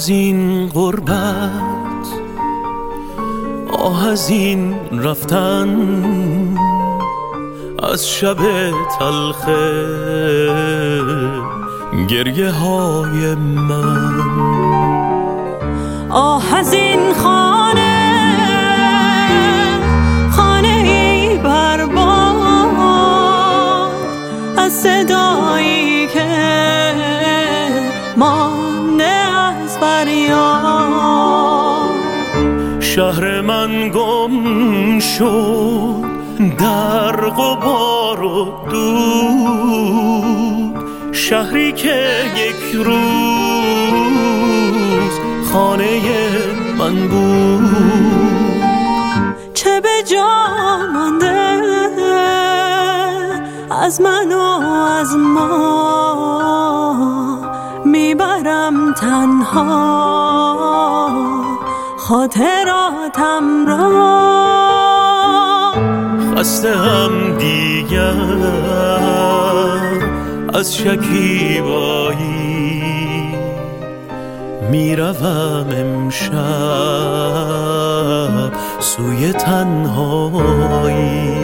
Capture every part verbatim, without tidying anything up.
از این غربت، آه از این رفتن، از شب تلخ گریه های من. آه از این خانه، خانه ای برباد، از صدایی که مانده از فریاد. شهر من گم شد در غبار و دود، شهری که یک روز خانه من بود. چه به جا مانده از من و از ما، میبرم تنها خاطراتم را. خسته هم دیگر از شکیبایی، میروم امشب سوی تنهایی.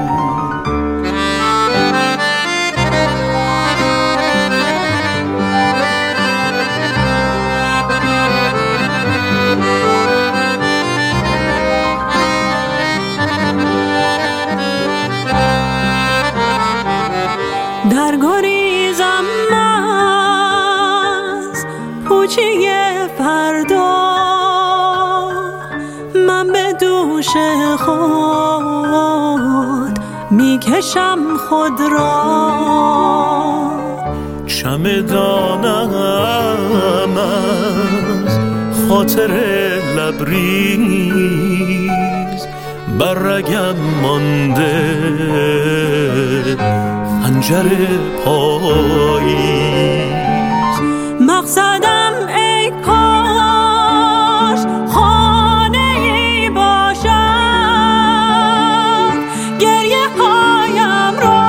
در گریزم از پوچه فردا، من به دوش خود میکشم خود را. چمدانم از خاطر لبریز بر رگم مانده، خنجر پاییز. مقصدم ای کاش خانه ای باشد، گریه هایم را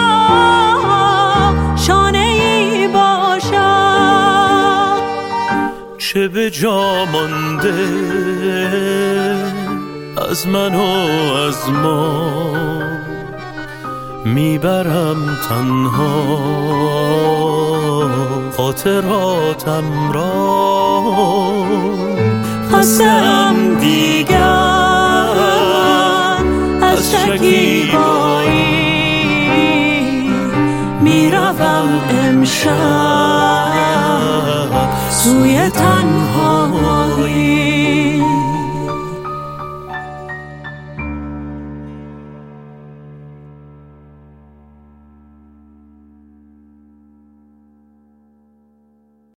شانه ای باشد. چه به جا مانده از من و از ما، میبرم تنها خاطراتم را. خستم دیگر از شکیبایی، میروم امشب سوی تنهایی.